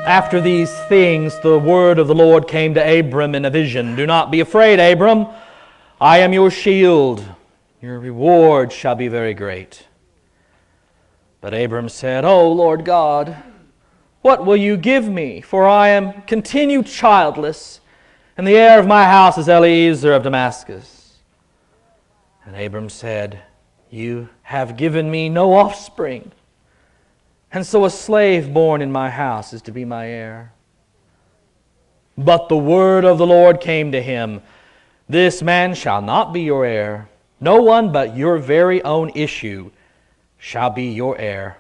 After these things, the word of the Lord came to Abram in a vision. Do not be afraid, Abram. I am your shield. Your reward shall be very great. But Abram said, O Lord God, what will you give me? For I am continued childless, and the heir of my house is Eliezer of Damascus. And Abram said, You have given me no offspring, and so a slave born in my house is to be my heir. But the word of the Lord came to him, This man shall not be your heir. No one but your very own issue shall be your heir.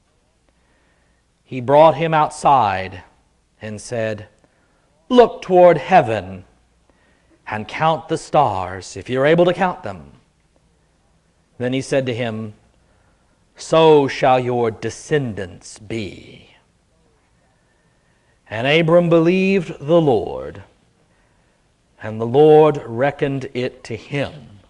He brought him outside and said, Look toward heaven and count the stars, if you're able to count them. Then he said to him, So shall your descendants be. And Abram believed the Lord, and the Lord reckoned it to him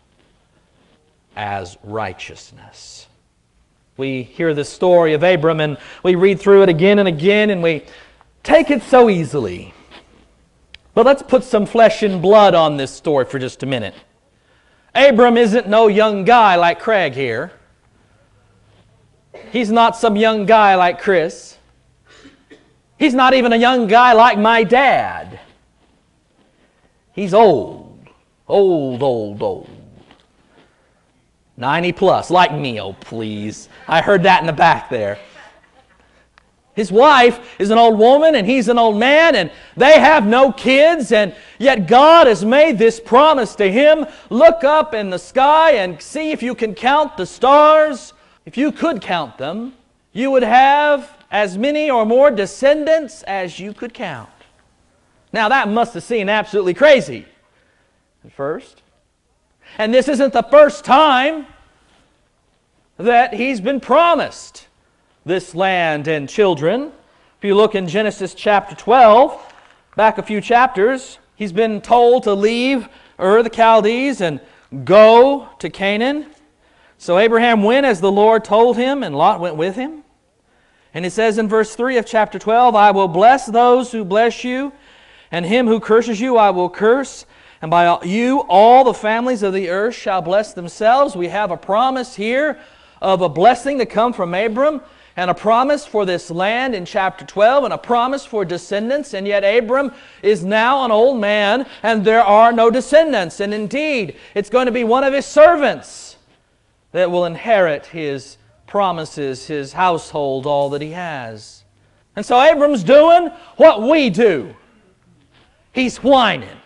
as righteousness. We hear the story of Abram, and we read through it again and again, and we take it so easily. But let's put some flesh and blood on this story for just a minute. Abram isn't no young guy like Craig here. He's not some young guy like Chris. He's not even a young guy like my dad. He's old. Old. 90 plus, like me, oh please. I heard that in the back there. His wife is an old woman and he's an old man and they have no kids, and yet God has made this promise to him. Look up in the sky and see if you can count the stars. If you could count them, you would have as many or more descendants as you could count. Now that must have seemed absolutely crazy at first. And this isn't the first time that he's been promised this land and children. If you look in Genesis chapter 12, back a few chapters, he's been told to leave Ur the Chaldees and go to Canaan. So Abraham went as the Lord told him, and Lot went with him. And it says in verse 3 of chapter 12, I will bless those who bless you, and him who curses you I will curse. And by you all the families of the earth shall bless themselves. We have a promise here of a blessing to come from Abram, and a promise for this land in chapter 12, and a promise for descendants. And yet Abram is now an old man, and there are no descendants. And indeed, it's going to be one of his servants that will inherit his promises, his household, all that he has. And so Abram's doing what we do. He's whining.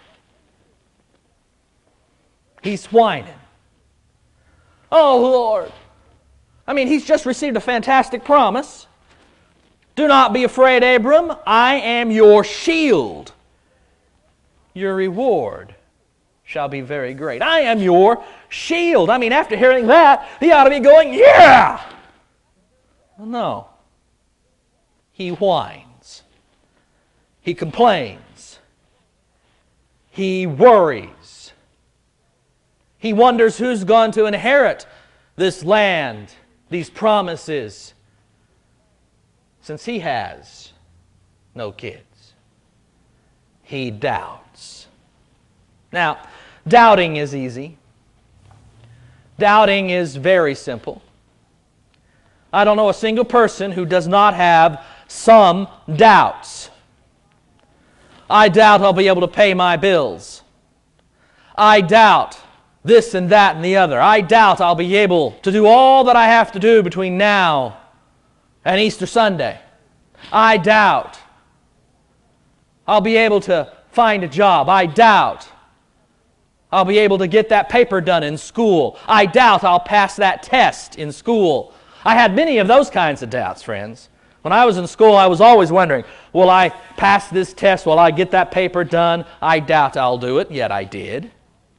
He's whining. Oh, Lord. I mean, he's just received a fantastic promise. Do not be afraid, Abram. I am your shield. Your reward shall be very great. I am your shield. I mean, after hearing that, he ought to be going, yeah! Well, no. He whines. He complains. He worries. He wonders who's going to inherit this land, these promises, since he has no kids. He doubts. Now, doubting is easy. Doubting is very simple. I don't know a single person who does not have some doubts. I doubt I'll be able to pay my bills. I doubt this and that and the other. I doubt I'll be able to do all that I have to do between now and Easter Sunday. I doubt I'll be able to find a job. I doubt I'll be able to get that paper done in school. I doubt I'll pass that test in school. I had many of those kinds of doubts, friends. When I was in school, I was always wondering, will I pass this test? Will I get that paper done? I doubt I'll do it, yet I did.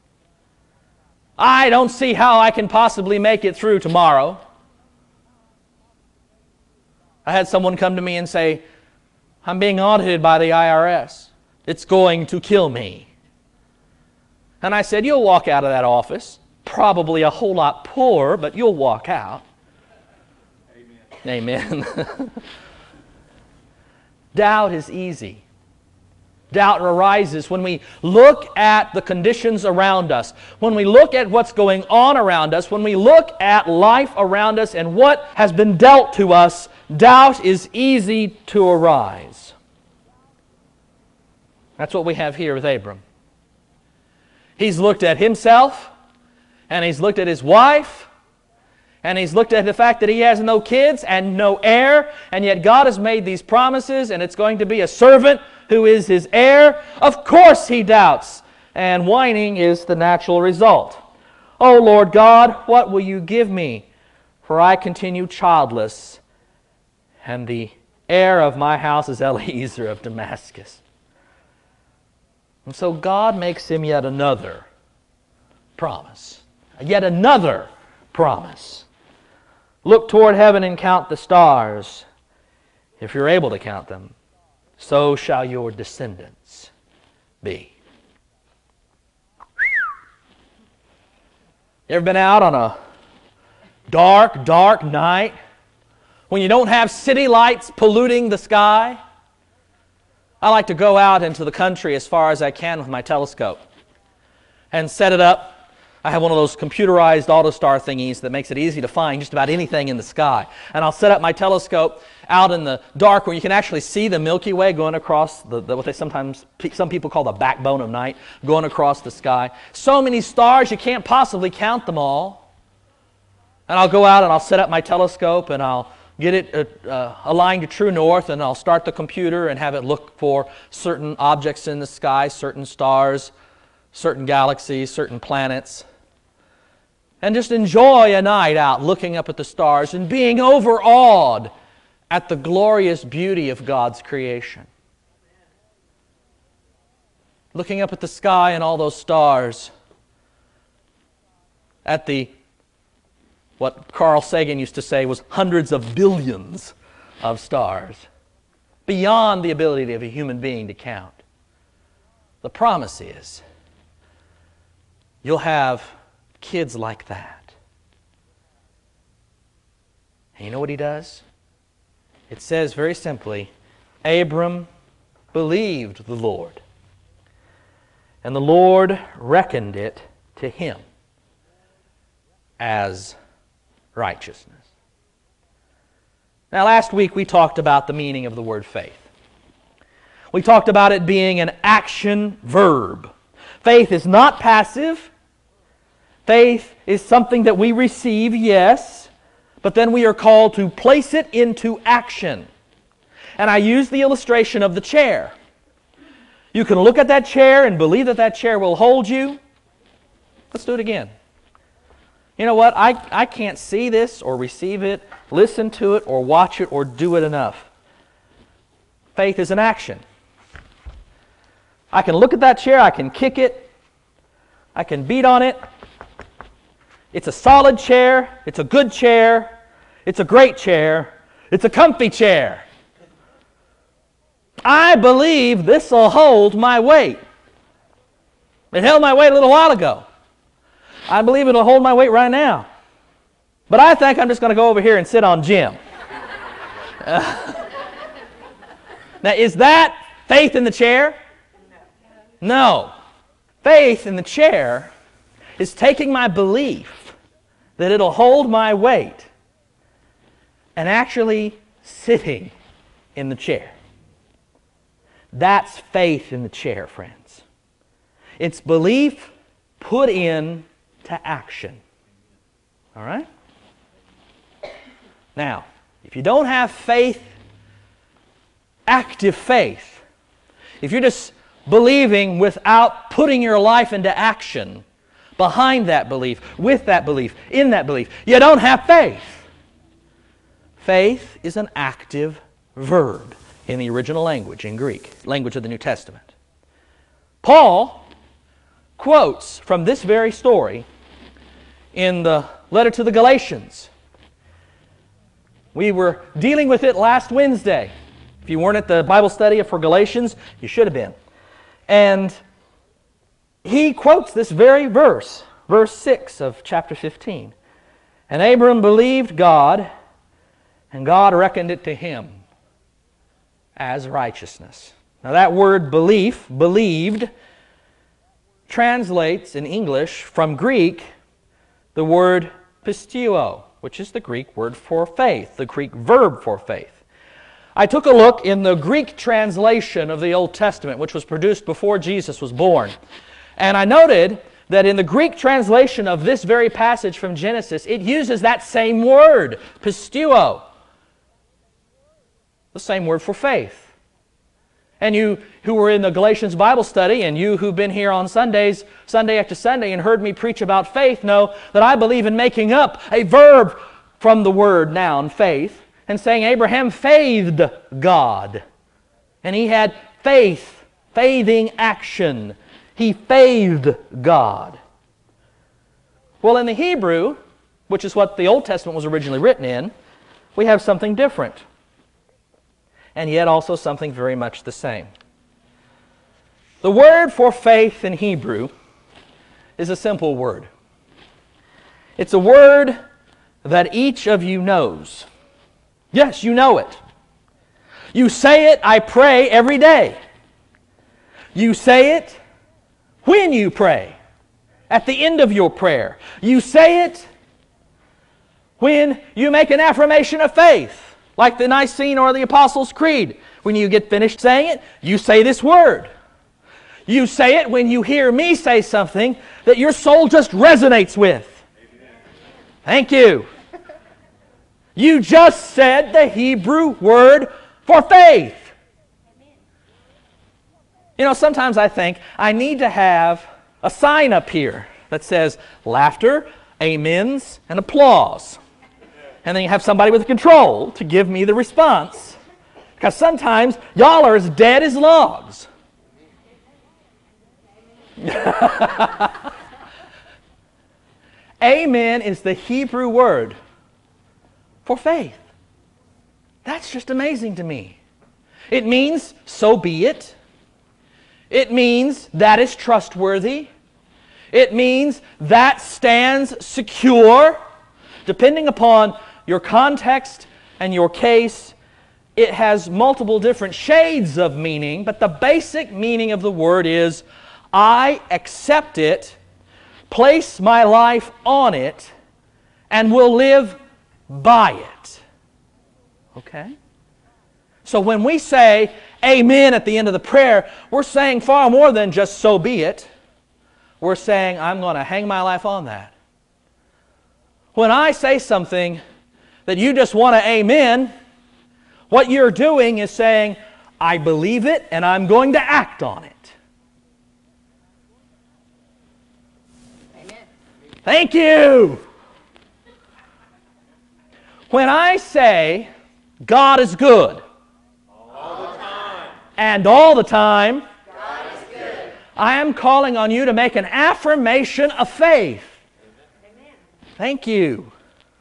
I don't see how I can possibly make it through tomorrow. I had someone come to me and say, I'm being audited by the IRS. It's going to kill me. And I said, you'll walk out of that office, probably a whole lot poorer, but you'll walk out. Amen. Amen. Doubt is easy. Doubt arises when we look at the conditions around us, when we look at what's going on around us, when we look at life around us and what has been dealt to us, doubt is easy to arise. That's what we have here with Abram. He's looked at himself, and he's looked at his wife, and he's looked at the fact that he has no kids and no heir, and yet God has made these promises, and it's going to be a servant who is his heir. Of course he doubts, and whining is the natural result. "O Lord God, what will you give me? For I continue childless, and the heir of my house is Eliezer of Damascus." And so God makes him yet another promise. Yet another promise. "Look toward heaven and count the stars, if you're able to count them. So shall your descendants be." You ever been out on a dark, dark night when you don't have city lights polluting the sky? I like to go out into the country as far as I can with my telescope and set it up. I have one of those computerized AutoStar thingies that makes it easy to find just about anything in the sky. And I'll set up my telescope out in the dark where you can actually see the Milky Way going across what they some people call the backbone of night, going across the sky. So many stars you can't possibly count them all. And I'll go out and I'll set up my telescope and I'll get it aligned to true north, and I'll start the computer and have it look for certain objects in the sky, certain stars, certain galaxies, certain planets. And just enjoy a night out looking up at the stars and being overawed at the glorious beauty of God's creation. Looking up at the sky and all those stars, at what Carl Sagan used to say was hundreds of billions of stars, beyond the ability of a human being to count. The promise is, you'll have kids like that. And you know what he does? It says very simply, Abram believed the Lord, and the Lord reckoned it to him as righteousness. Now, last week we talked about the meaning of the word faith. We talked about it being an action verb. Faith is not passive. Faith is something that we receive, yes, but then we are called to place it into action. And I use the illustration of the chair. You can look at that chair and believe that that chair will hold you. Let's do it again. You know what? I can't see this or receive it, listen to it or watch it or do it enough. Faith is an action. I can look at that chair, I can kick it, I can beat on it. It's a solid chair, it's a good chair, it's a great chair, it's a comfy chair. I believe this will hold my weight. It held my weight a little while ago. I believe it'll hold my weight right now. But I think I'm just going to go over here and sit on Jim. Now, is that faith in the chair? No. Faith in the chair is taking my belief that it'll hold my weight and actually sitting in the chair. That's faith in the chair, friends. It's belief put in to action. All right? Now, if you don't have faith, active faith, if you're just believing without putting your life into action, behind that belief, with that belief, in that belief, you don't have faith. Faith is an active verb in the original language, in Greek, language of the New Testament. Paul quotes from this very story in the letter to the Galatians. We were dealing with it last Wednesday. If you weren't at the Bible study for Galatians, you should have been. And he quotes this very verse, verse 6 of chapter 15. And Abram believed God, and God reckoned it to him as righteousness. Now that word belief, believed, translates in English from Greek the word pisteuo, which is the Greek word for faith, the Greek verb for faith. I took a look in the Greek translation of the Old Testament, which was produced before Jesus was born. And I noted that in the Greek translation of this very passage from Genesis, it uses that same word, pisteuo, the same word for faith. And you who were in the Galatians Bible study, and you who've been here on Sundays, Sunday after Sunday, and heard me preach about faith, know that I believe in making up a verb from the word noun, faith, and saying Abraham faithed God. And he had faith, faithing action. He faithed God. Well, in the Hebrew, which is what the Old Testament was originally written in, we have something different, and yet also something very much the same. The word for faith in Hebrew is a simple word. It's a word that each of you knows. Yes, you know it. You say it, I pray, every day. You say it when you pray, at the end of your prayer. You say it when you make an affirmation of faith, like the Nicene or the Apostles' Creed. When you get finished saying it, you say this word. You say it when you hear me say something that your soul just resonates with. Thank you. You just said the Hebrew word for faith. You know, sometimes I think I need to have a sign up here that says laughter, amens, and applause. And then you have somebody with control to give me the response. Because sometimes y'all are as dead as logs. Amen is the Hebrew word for faith. That's just amazing to me. It means, so be it. It means that is trustworthy. It means that stands secure. Depending upon your context and your case, it has multiple different shades of meaning, but the basic meaning of the word is, I accept it, place my life on it, and will live by it. Okay? So when we say amen at the end of the prayer, we're saying far more than just so be it. We're saying I'm going to hang my life on that. When I say something that you just want to amen, what you're doing is saying, I believe it and I'm going to act on it. Amen. Thank you. When I say God is good, all the time, and all the time, God is good, I am calling on you to make an affirmation of faith. Amen. Thank you.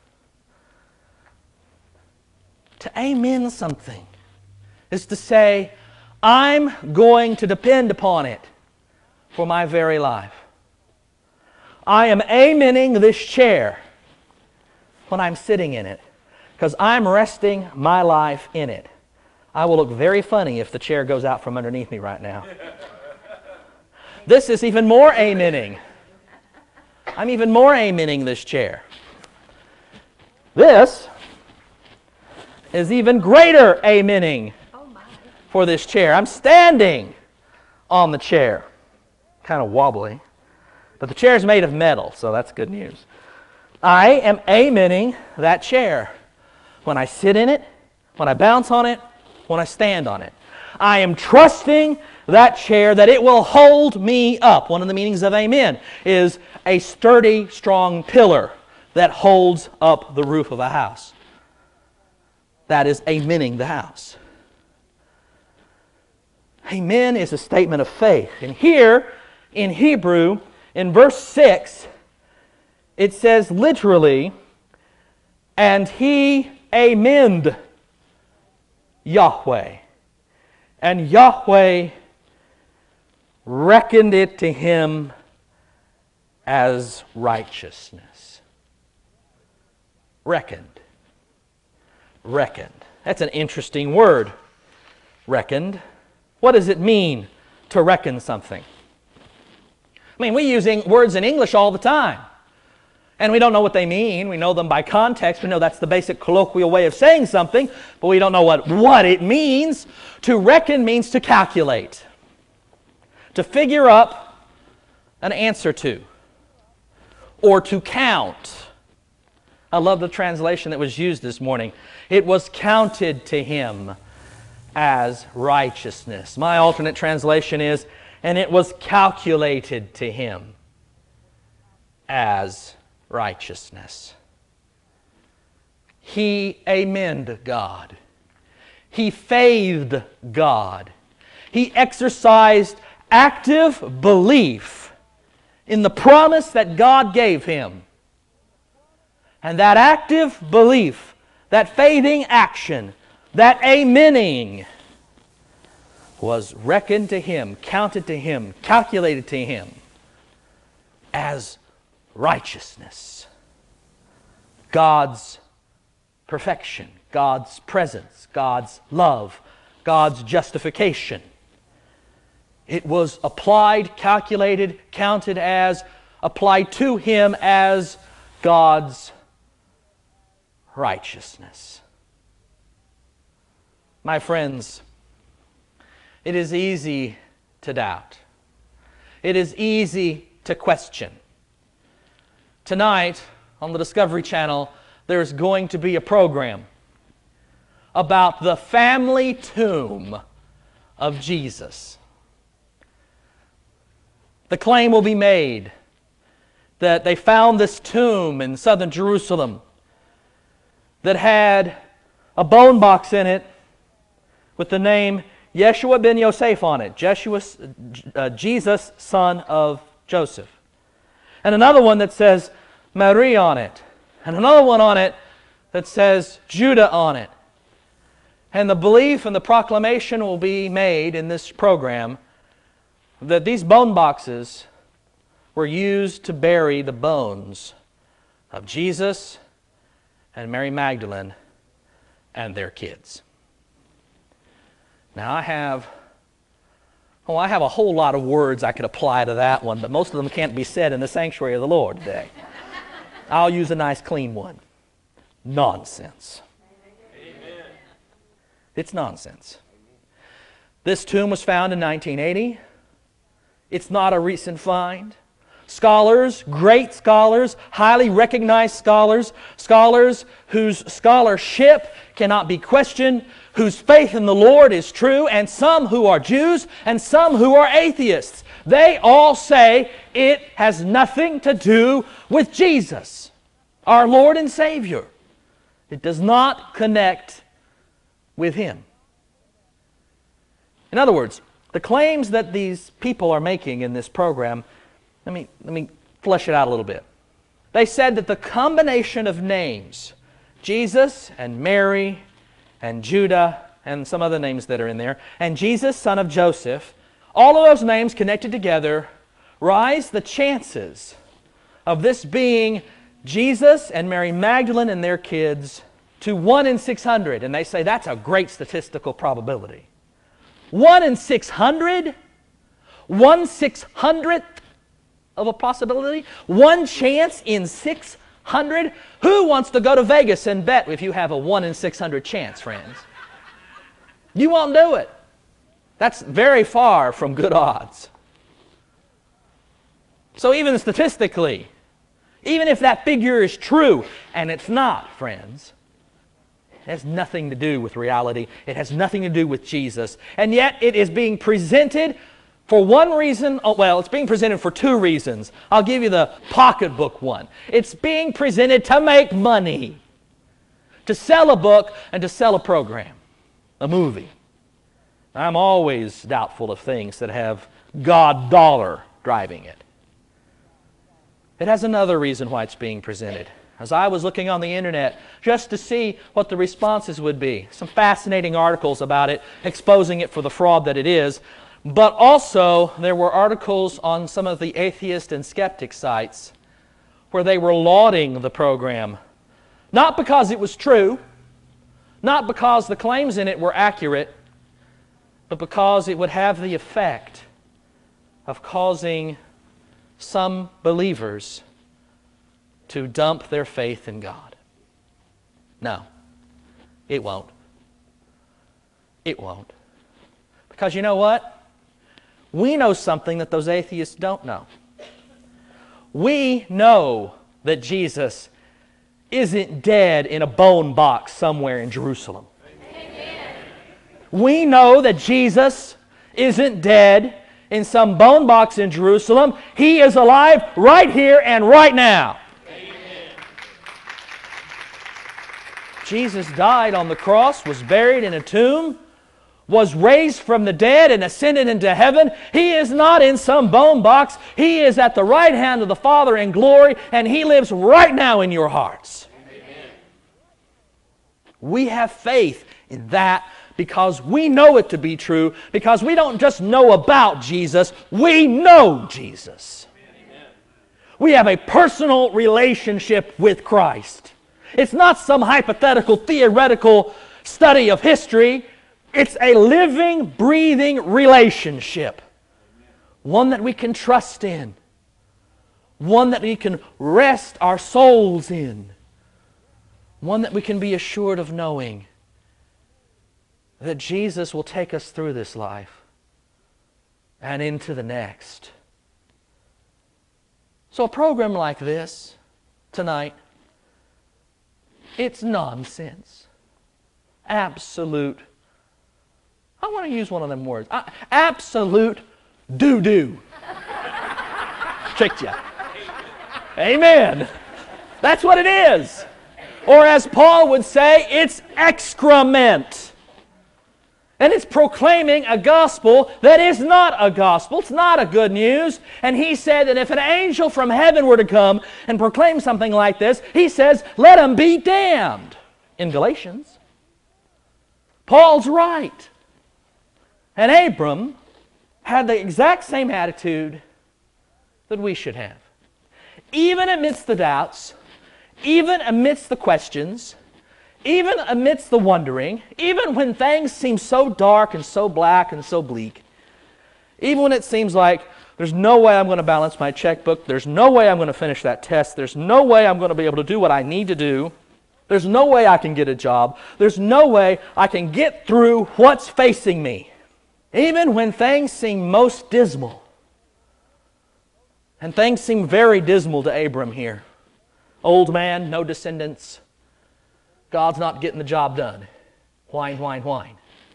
To amen something is to say, I'm going to depend upon it for my very life. I am amening this chair when I'm sitting in it because I'm resting my life in it. I will look very funny if the chair goes out from underneath me right now. This is even more amening. I'm even more amening this chair. This is even greater amening for this chair. I'm standing on the chair. Kind of wobbly. But the chair is made of metal, so that's good news. I am amening that chair. When I sit in it, when I bounce on it, when I stand on it. I am trusting that chair that it will hold me up. One of the meanings of amen is a sturdy, strong pillar that holds up the roof of a house. That is amening the house. Amen is a statement of faith. And here in Hebrew, in verse 6, it says literally, and he amened Yahweh. And Yahweh reckoned it to him as righteousness. Reckoned. Reckoned. That's an interesting word. reckoned. What does it mean to reckon something? I mean, we use words in English all the time. And we don't know what they mean. We know them by context. We know that's the basic colloquial way of saying something, but we don't know what it means. To reckon means to calculate, to figure up an answer to, or to count. I love the translation that was used this morning. It was counted to him as righteousness. My alternate translation is, and it was calculated to him as righteousness. He amened God. He faithed God. He exercised active belief in the promise that God gave him. And that active belief, that faithing action, that amening was reckoned to him, counted to him, calculated to him as righteousness. God's perfection, God's presence, God's love, God's justification. It was applied, calculated, counted as, applied to him as God's righteousness. My friends, it is easy to doubt. It is easy to question. Tonight, on the Discovery Channel, there's going to be a program about the family tomb of Jesus. The claim will be made that they found this tomb in southern Jerusalem that had a bone box in it with the name Yeshua ben Yosef on it, Jesus, son of Joseph. And another one that says Mary on it. And another one on it that says Judah on it. And the belief and the proclamation will be made in this program that these bone boxes were used to bury the bones of Jesus and Mary Magdalene and their kids. Now I have a whole lot of words I could apply to that one, but most of them can't be said in the sanctuary of the Lord today. I'll use a nice clean one. Nonsense. Amen. It's nonsense. This tomb was found in 1980. It's not a recent find. Scholars, great scholars, highly recognized scholars, scholars whose scholarship cannot be questioned, whose faith in the Lord is true, and some who are Jews and some who are atheists. They all say it has nothing to do with Jesus, our Lord and Savior. It does not connect with Him. In other words, the claims that these people are making in this program, let me flesh it out a little bit. They said that the combination of names, Jesus and Mary and Judah and some other names that are in there, and Jesus, son of Joseph, all of those names connected together rise the chances of this being Jesus and Mary Magdalene and their kids to 1 in 600. And they say that's a great statistical probability. 1 in 600? 1/600th of a possibility? One chance in 600? Who wants to go to Vegas and bet if you have a 1 in 600 chance, friends? You won't do it. That's very far from good odds. So even statistically, even if that figure is true, and it's not, friends, it has nothing to do with reality. It has nothing to do with Jesus. And yet it is being presented for one reason. Oh, well, it's being presented for two reasons. I'll give you the pocketbook one. It's being presented to make money, to sell a book and to sell a program, a movie. I'm always doubtful of things that have God dollar driving it. It has another reason why it's being presented. As I was looking on the internet just to see what the responses would be, some fascinating articles about it, exposing it for the fraud that it is, but also there were articles on some of the atheist and skeptic sites where they were lauding the program, not because it was true, not because the claims in it were accurate, but because it would have the effect of causing some believers to dump their faith in God. No, it won't. It won't. Because you know what? We know something that those atheists don't know. We know that Jesus isn't dead in a bone box somewhere in Jerusalem. Amen. We know that Jesus isn't dead in some bone box in Jerusalem. He is alive right here and right now. Amen. Jesus died on the cross, was buried in a tomb, was raised from the dead and ascended into heaven. He is not in some bone box. He is at the right hand of the Father in glory, and He lives right now in your hearts. Amen. We have faith in that because we know it to be true, because we don't just know about Jesus, we know Jesus. Amen. We have a personal relationship with Christ. It's not some hypothetical, theoretical study of history. It's a living, breathing relationship. One that we can trust in. One that we can rest our souls in. One that we can be assured of knowing that Jesus will take us through this life and into the next. So a program like this tonight, it's nonsense. Absolute, I want to use one of them words. Absolute doo-doo. Tricked you. Amen. That's what it is. Or as Paul would say, it's excrement. And it's proclaiming a gospel that is not a gospel. It's not a good news. And he said that if an angel from heaven were to come and proclaim something like this, he says, let him be damned. In Galatians. Paul's right. And Abram had the exact same attitude that we should have. Even amidst the doubts, even amidst the questions, even amidst the wondering, even when things seem so dark and so black and so bleak, even when it seems like there's no way I'm going to balance my checkbook, there's no way I'm going to finish that test, there's no way I'm going to be able to do what I need to do, there's no way I can get a job, there's no way I can get through what's facing me. Even when things seem most dismal, and things seem very dismal to Abram here. Old man, no descendants. God's not getting the job done. Whine, whine, whine.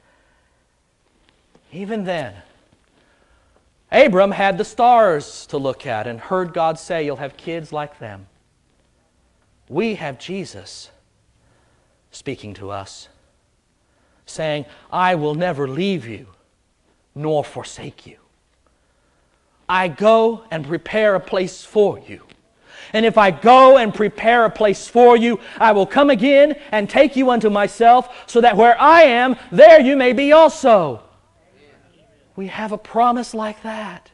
Even then, Abram had the stars to look at and heard God say, you'll have kids like them. We have Jesus speaking to us, saying, I will never leave you nor forsake you. I go and prepare a place for you. And if I go and prepare a place for you, I will come again and take you unto myself, so that where I am, there you may be also. Amen. We have a promise like that.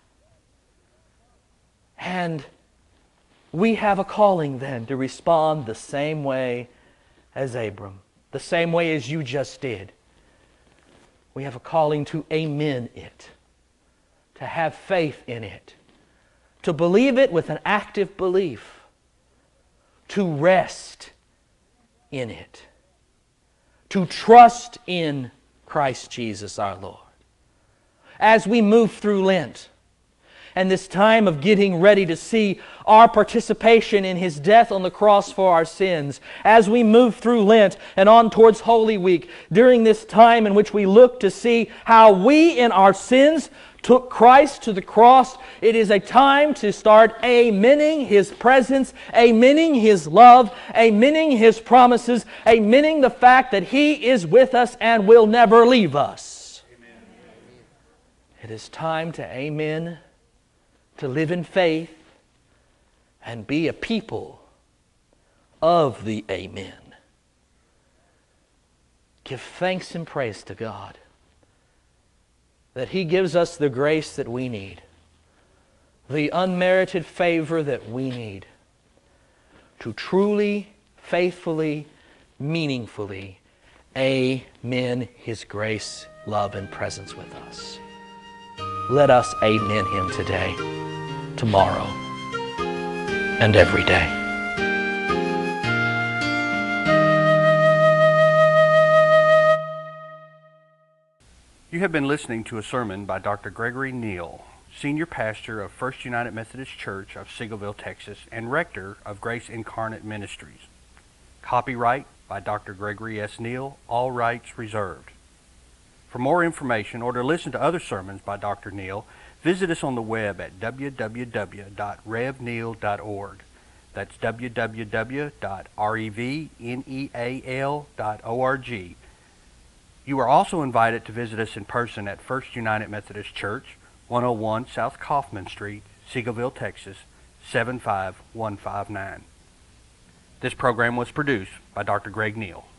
And we have a calling then to respond the same way as Abram, the same way as you just did. We have a calling to amen it, to have faith in it, to believe it with an active belief, to rest in it, to trust in Christ Jesus our Lord. As we move through Lent, and this time of getting ready to see our participation in His death on the cross for our sins, as we move through Lent and on towards Holy Week, during this time in which we look to see how we in our sins took Christ to the cross, it is a time to start amening His presence, amening His love, amening His promises, amening the fact that He is with us and will never leave us. Amen. It is time to amen, to live in faith, and be a people of the amen. Give thanks and praise to God that He gives us the grace that we need, the unmerited favor that we need to truly, faithfully, meaningfully amen His grace love and presence with us. Let us amen Him today, tomorrow, and every day. You have been listening to a sermon by Dr. Gregory Neal, Senior Pastor of First United Methodist Church of Seagoville, Texas, and Rector of Grace Incarnate Ministries. Copyright by Dr. Gregory S. Neal, all rights reserved. For more information or to listen to other sermons by Dr. Neal, visit us on the web at www.revneal.org. That's www.revneal.org. You are also invited to visit us in person at First United Methodist Church, 101 South Kaufman Street, Seagoville, Texas, 75159. This program was produced by Dr. Greg Neal.